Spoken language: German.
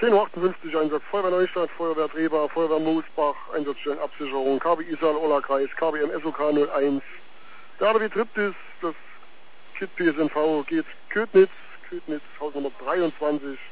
10:58 Uhr Einsatz Feuerwehr Neustadt, Feuerwehr Treba, Feuerwehr Moosbach, Einsatzstellen Absicherung, KB Isar, Ola-Kreis, KBM SOK 01. Der ABD Triptis, das KIT PSNV geht Ködnitz, Hausnummer 23.